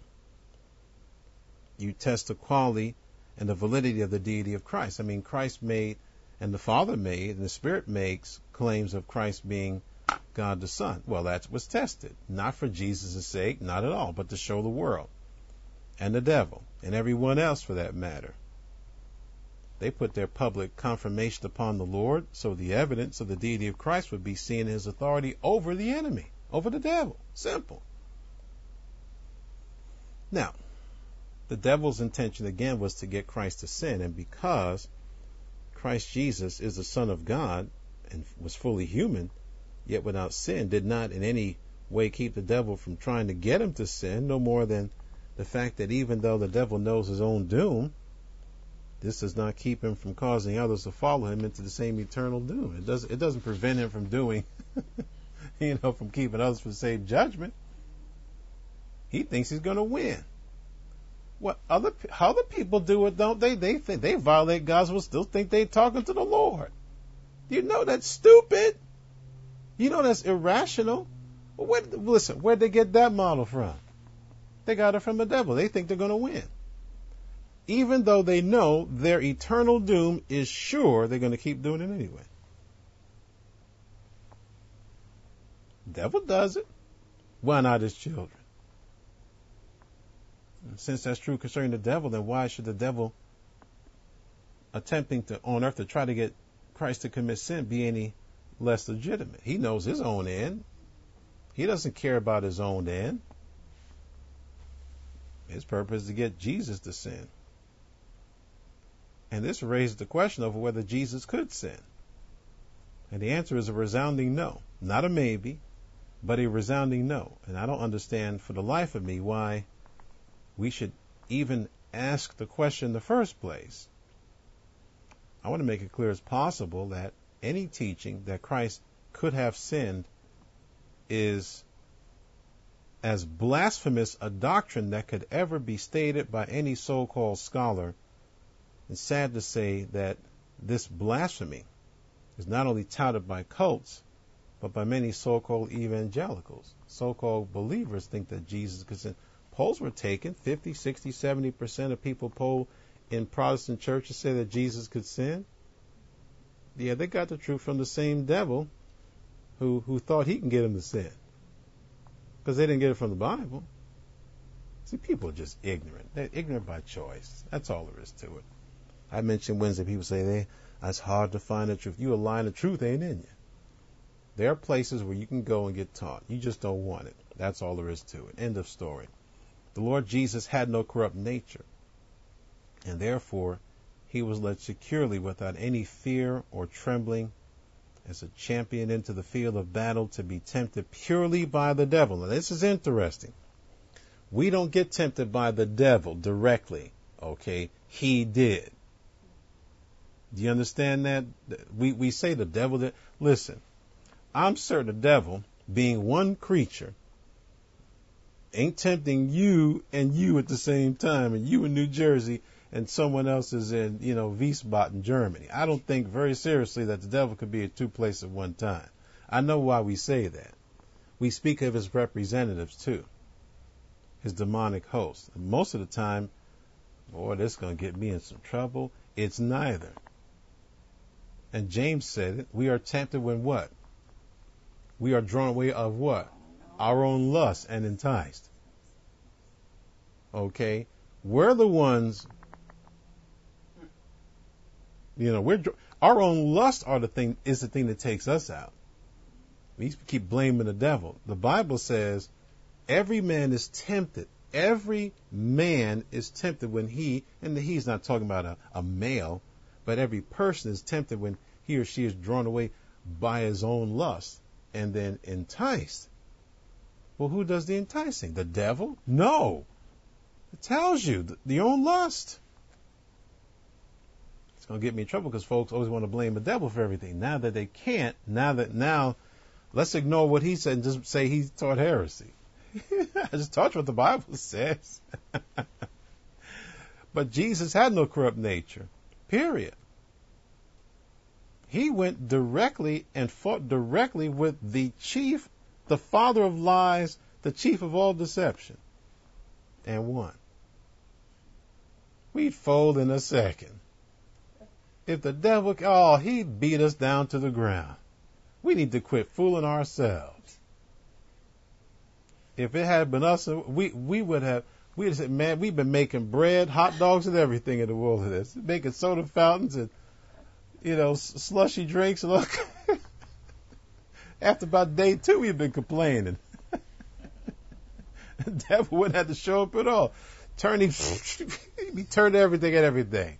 you test the quality and the validity of the deity of Christ. I mean, Christ made, and the Father made, and the Spirit makes claims of Christ being God the Son. Well, that was tested. Not for Jesus' sake, not at all, but to show the world and the devil and everyone else for that matter. They put their public confirmation upon the Lord, so the evidence of the deity of Christ would be seen in his authority over the enemy, over the devil. Simple. Now, The devil's intention again was to get Christ to sin, and because Christ Jesus is the Son of God and was fully human, yet without sin, did not in any way keep the devil from trying to get him to sin, no more than the fact that even though the devil knows his own doom, this does not keep him from causing others to follow him into the same eternal doom. It doesn't, it doesn't prevent him from doing, you know, from keeping others from the same judgment. He thinks he's going to win. What other other people do it, don't they? They think they violate God's will, still think they're talking to the Lord. You know that's stupid. You know that's irrational. Well, where, listen, where'd they get that model from? They got it from the devil. They think they're going to win. Even though they know their eternal doom is sure, they're going to keep doing it anyway. Devil does it. Why not his children? And since that's true concerning the devil, then why should the devil attempting to on earth to try to get Christ to commit sin be any less legitimate? He knows his own end. He doesn't care about his own end. His purpose is to get Jesus to sin. And this raises the question of whether Jesus could sin. And the answer is a resounding no. Not a maybe, but a resounding no. And I don't understand for the life of me why we should even ask the question in the first place. I want to make it clear as possible that any teaching that Christ could have sinned is as blasphemous a doctrine that could ever be stated by any so-called scholar. It's sad to say that this blasphemy is not only touted by cults, but by many so-called evangelicals. So-called believers think that Jesus could sin. Polls were taken. fifty, sixty, seventy percent of people polled in Protestant churches say that Jesus could sin. Yeah, they got the truth from the same devil who, who thought he can get him to sin. Because they didn't get it from the Bible. See, people are just ignorant. They're ignorant by choice. That's all there is to it. I mentioned Wednesday, people say, they, it's hard to find the truth. You a lie, the truth ain't in you. There are places where you can go and get taught. You just don't want it. That's all there is to it. End of story. The Lord Jesus had no corrupt nature, and therefore he was led securely without any fear or trembling as a champion into the field of battle to be tempted purely by the devil. Now this is interesting. We don't get tempted by the devil directly, okay? He did. Do you understand that? We, we say the devil did. Listen, I'm certain the devil, being one creature, ain't tempting you and you at the same time, and you in New Jersey and someone else is in, you know, Wiesbaden, Germany. I don't think very seriously that the devil could be at two places at one time. I know why we say that. We speak of his representatives too, his demonic host. And most of the time, boy, this is going to get me in some trouble. It's neither. And James said it. We are tempted when what? We are drawn away of what? Our own lust and enticed. Okay? We're the ones, you know, we're, our own lust are the thing, is the thing that takes us out. We keep blaming the devil. The Bible says every man is tempted. Every man is tempted when he, and he's not talking about a, a male, but every person is tempted when he or she is drawn away by his own lust and then enticed. Well, who does the enticing? The devil? No. It tells you, the, the own lust. It's going to get me in trouble because folks always want to blame the devil for everything. Now that they can't, now that, now, let's ignore what he said and just say he taught heresy. I just taught you what the Bible says. But Jesus had no corrupt nature. Period. He went directly and fought directly with the chief, the father of lies, the chief of all deception, and won. We'd fold in a second. If the devil, oh, he'd beat us down to the ground. We need to quit fooling ourselves. If it had been us, we, we would have, we'd have said, man, we've been making bread, hot dogs, and everything in the wilderness. Making soda fountains and, you know, slushy drinks. Look, after about day two, we've been complaining. The devil wouldn't have to show up at all. turning, he turned everything and everything.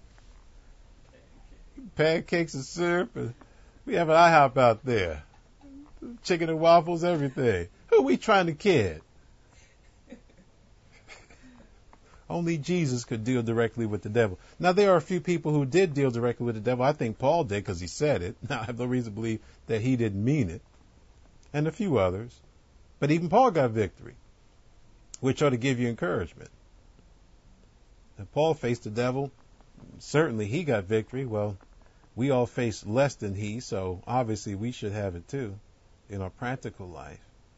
Pancakes and syrup. And we have an IHOP out there. Chicken and waffles, everything. Who are we trying to kid? Only Jesus could deal directly with the devil. Now, there are a few people who did deal directly with the devil. I think Paul did because he said it. Now, I have no reason to believe that he didn't mean it. And a few others. But even Paul got victory, which ought to give you encouragement. And Paul faced the devil. Certainly he got victory. Well, we all face less than he, so obviously we should have it too in our practical life.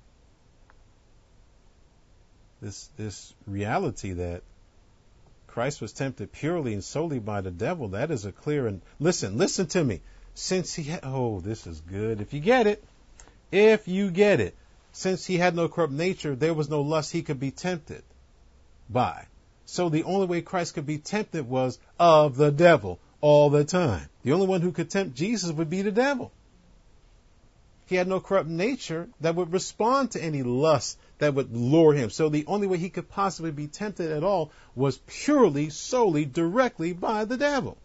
This this reality that Christ was tempted purely and solely by the devil, that is a clear and listen, listen to me. Since he had, oh, this is good. If you get it, if you get it, since he had no corrupt nature, there was no lust he could be tempted by. So the only way Christ could be tempted was of the devil all the time. The only one who could tempt Jesus would be the devil. He had no corrupt nature that would respond to any lust that would lure him. So the only way he could possibly be tempted at all was purely, solely, directly by the devil.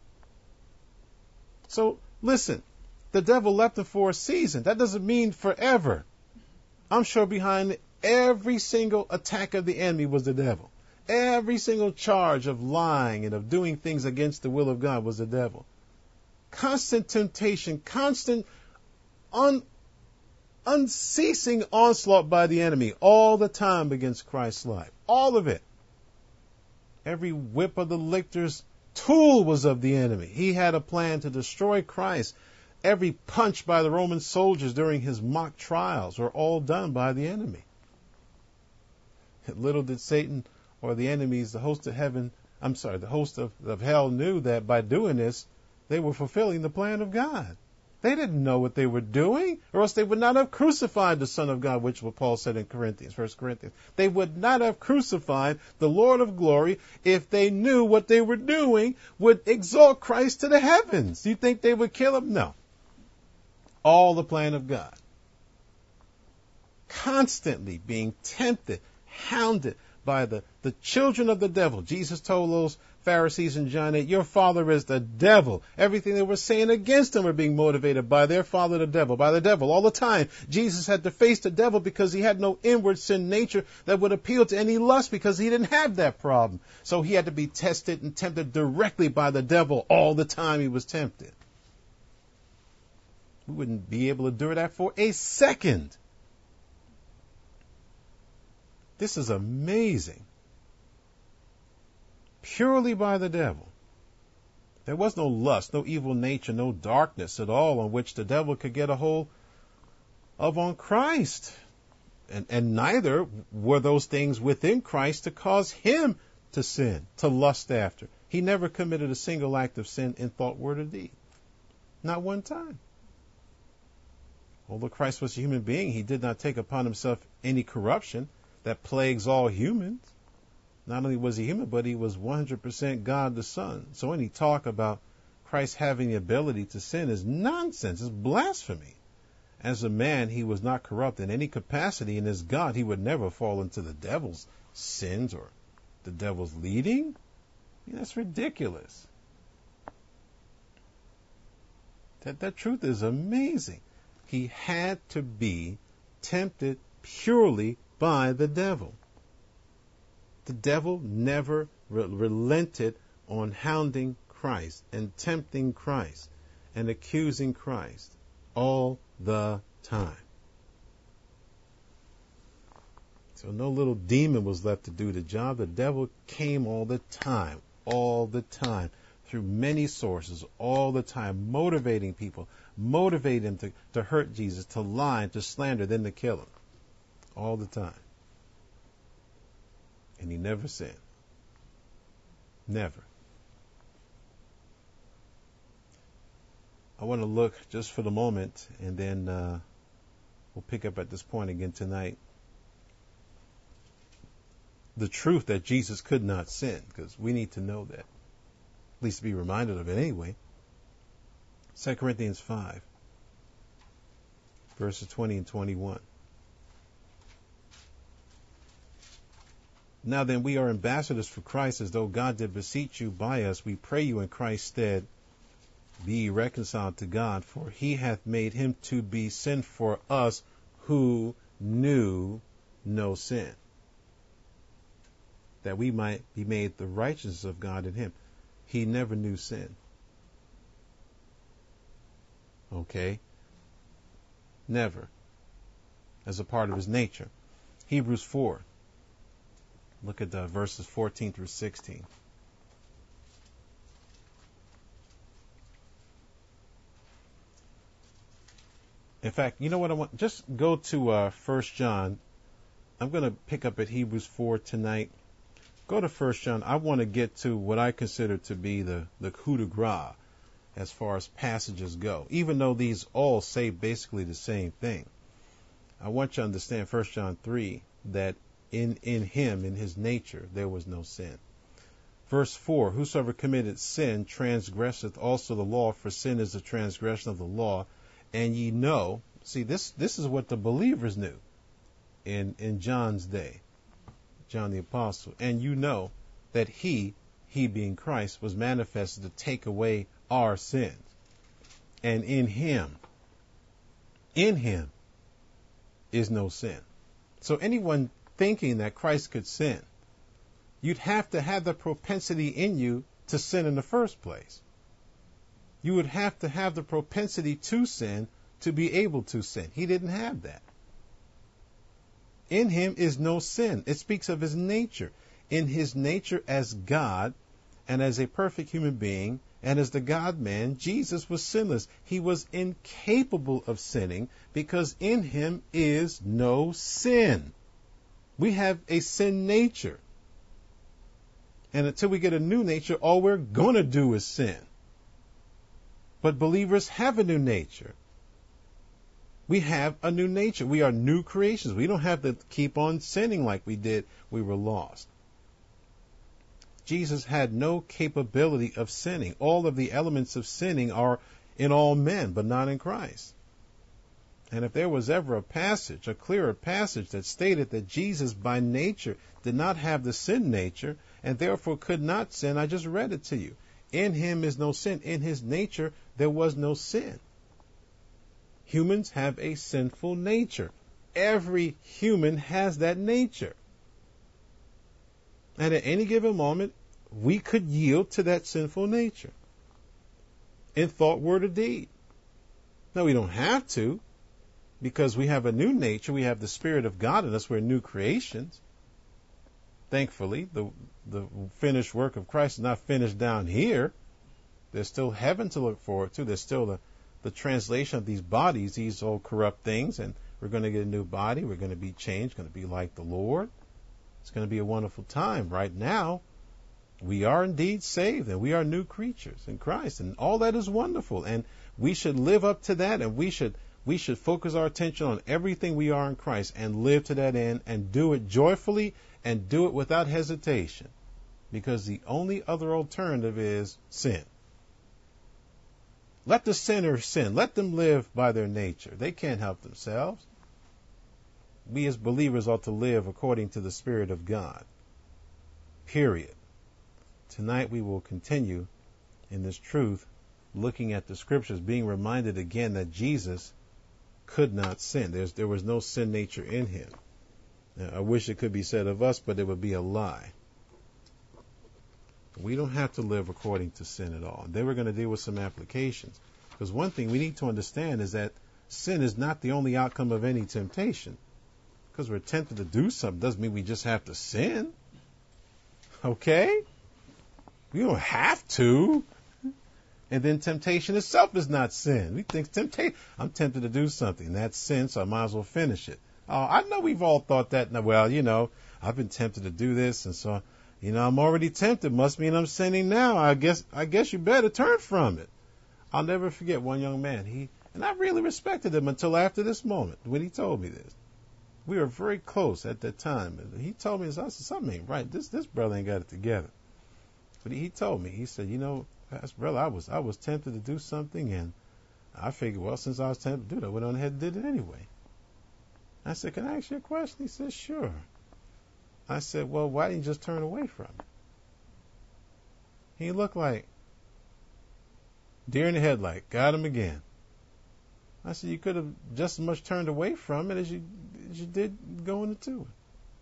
So listen, the devil left him for a season. That doesn't mean forever. I'm sure behind every single attack of the enemy was the devil. Every single charge of lying and of doing things against the will of God was the devil. Constant temptation, constant Un, unceasing onslaught by the enemy all the time against Christ's life. All of it. Every whip of the lictor's tool was of the enemy. He had a plan to destroy Christ. Every punch by the Roman soldiers during his mock trials were all done by the enemy. Little did Satan or the enemies, the host of heaven, I'm sorry, the host of, of hell knew that by doing this, they were fulfilling the plan of God. They didn't know what they were doing, or else they would not have crucified the Son of God, which what Paul said in Corinthians, First Corinthians. They would not have crucified the Lord of glory if they knew what they were doing would exalt Christ to the heavens. Do you think they would kill him? No. All the plan of God. Constantly being tempted, hounded by the, the children of the devil. Jesus told those Pharisees in John eight, your father is the devil. Everything they were saying against him were being motivated by their father, the devil, by the devil all the time. Jesus had to face the devil because he had no inward sin nature that would appeal to any lust because he didn't have that problem. So he had to be tested and tempted directly by the devil all the time he was tempted. We wouldn't be able to do that for a second. This is amazing. Purely by the devil. There was no lust, no evil nature, no darkness at all on which the devil could get a hold of on Christ. And, and neither were those things within Christ to cause him to sin, to lust after. He never committed a single act of sin in thought, word, or deed. Not one time. Although Christ was a human being, he did not take upon himself any corruption that plagues all humans. Not only was he human, but he was one hundred percent God the Son. So any talk about Christ having the ability to sin is nonsense. It's blasphemy. As a man, he was not corrupt in any capacity, and as God, he would never fall into the devil's sins or the devil's leading. I mean, that's ridiculous. That, that truth is amazing. He had to be tempted purely by the devil. The devil never re- relented on hounding Christ and tempting Christ and accusing Christ all the time. So no little demon was left to do the job. The devil came all the time, all the time, through many sources, all the time, motivating people, motivating them to, to hurt Jesus, to lie, to slander, then to kill him. All the time. And he never sinned. Never. I want to look just for the moment, and then uh, we'll pick up at this point again tonight. The truth that Jesus could not sin, because we need to know that. At least to be reminded of it anyway. Second Corinthians five, verses twenty and twenty-one. Now then, we are ambassadors for Christ, as though God did beseech you by us. We pray you in Christ's stead, be ye reconciled to God, for he hath made him to be sin for us who knew no sin, that we might be made the righteousness of God in him. He never knew sin. Okay? Never. As a part of his nature. Hebrews four. Look at the verses fourteen through sixteen. In fact, you know what I want? Just go to uh, First John. I'm going to pick up at Hebrews four tonight. Go to First John. I want to get to what I consider to be the, the coup de grace as far as passages go, even though these all say basically the same thing. I want you to understand First John three, that in, in him, in his nature, there was no sin. Verse four, whosoever committed sin transgresseth also the law, for sin is the transgression of the law. And ye know, see, this this is what the believers knew in, in John's day, John the Apostle. And you know that he, he being Christ, was manifested to take away our sins. And in him, in him is no sin. So anyone thinking that Christ could sin, you'd have to have the propensity in you to sin in the first place. You would have to have the propensity to sin to be able to sin. He didn't have that. In him is no sin. It speaks of his nature. In his nature as God and as a perfect human being and as the God-man, Jesus was sinless. He was incapable of sinning because in him is no sin. We have a sin nature. And until we get a new nature, all we're going to do is sin. But believers have a new nature. We have a new nature. We are new creations. We don't have to keep on sinning like we did. We were lost. Jesus had no capability of sinning. All of the elements of sinning are in all men, but not in Christ. And if there was ever a passage, a clearer passage that stated that Jesus by nature did not have the sin nature and therefore could not sin, I just read it to you. In him is no sin. In his nature, there was no sin. Humans have a sinful nature. Every human has that nature. And at any given moment, we could yield to that sinful nature in thought, word, or deed. Now, we don't have to, because we have a new nature. We have the Spirit of God in us. We're new creations. Thankfully, the the finished work of Christ is not finished down here. There's still heaven to look forward to. There's still the, the translation of these bodies, these old corrupt things, and we're going to get a new body. We're going to be changed, going to be like the Lord. It's going to be a wonderful time. Right now, we are indeed saved, and we are new creatures in Christ, and all that is wonderful. And we should live up to that, and we should we should focus our attention on everything we are in Christ and live to that end and do it joyfully and do it without hesitation, because the only other alternative is sin. Let the sinner sin. Let them live by their nature. They can't help themselves. We as believers ought to live according to the Spirit of God. Period. Tonight we will continue in this truth, looking at the scriptures, being reminded again that Jesus could not sin. There's, there was no sin nature in him. Now, I wish it could be said of us, but it would be a lie. We don't have to live according to sin at all. Then we're going to deal with some applications. Because one thing we need to understand is that sin is not the only outcome of any temptation. Because we're tempted to do something doesn't mean we just have to sin. Okay? We don't have to. And then temptation itself is not sin. We think temptation, I'm tempted to do something. That's sin, so I might as well finish it. Oh, I know we've all thought that. Well, you know, I've been tempted to do this, and so, you know, I'm already tempted. Must mean I'm sinning now. I guess, I guess you better turn from it. I'll never forget one young man. He, and I really respected him until after this moment when he told me this. We were very close at that time. And he told me, I said, something ain't right. This, this brother ain't got it together. But he told me, he said, you know, brother, I was, I was tempted to do something, and I figured, well, since I was tempted to do that, I went on ahead and did it anyway. I said, can I ask you a question? He said, sure. I said, well, why didn't you just turn away from it? He looked like deer in the headlight. Got him again. I said, you could have just as much turned away from it as you, as you did going into it.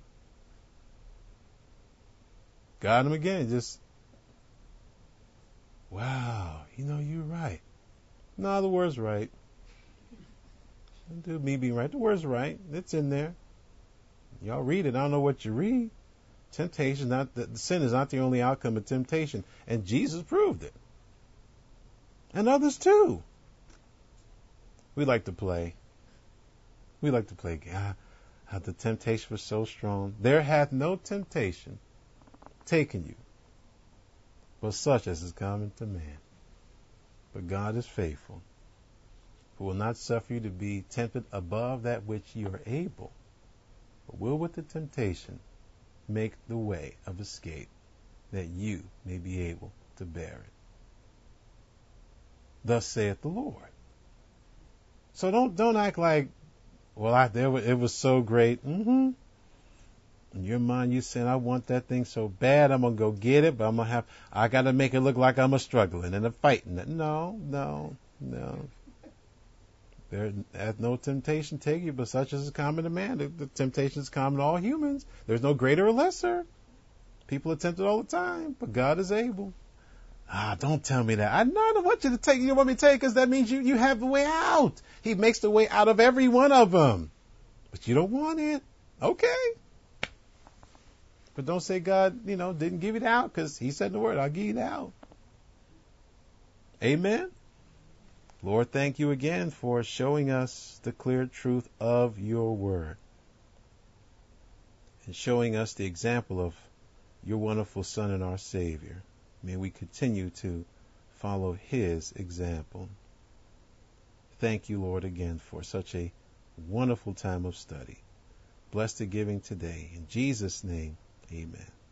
Got him again. Just, wow, you know, you're right. No, the word's right. Don't do me being right. The word's right. It's in there. Y'all read it. I don't know what you read. Temptation, not the, the sin is not the only outcome of temptation. And Jesus proved it. And others too. We like to play. We like to play. God, how the temptation was so strong. There hath no temptation taken you, but such as is common to man. But God is faithful, who will not suffer you to be tempted above that which you are able, but will with the temptation make the way of escape, that you may be able to bear it. Thus saith the Lord. So don't don't act like, well, I, there, it was so great. Mm-hmm. In your mind, you saying, I want that thing so bad, I'm going to go get it, but I'm going to have, I got to make it look like I'm a struggling and a fighting. No, no, no. There hath no temptation take you, but such as is common to man. The, the temptation is common to all humans. There's no greater or lesser. People are tempted all the time, but God is able. Ah, don't tell me that. I know I don't want you to take, you don't want me to take, because that means you, you have the way out. He makes the way out of every one of them. But you don't want it. Okay. But don't say God, you know, didn't give it out, because he said in the word, I'll give it out. Amen. Lord, thank you again for showing us the clear truth of your word and showing us the example of your wonderful Son and our Savior. May we continue to follow his example. Thank you, Lord, again for such a wonderful time of study. Bless the giving today. In Jesus' name, amen.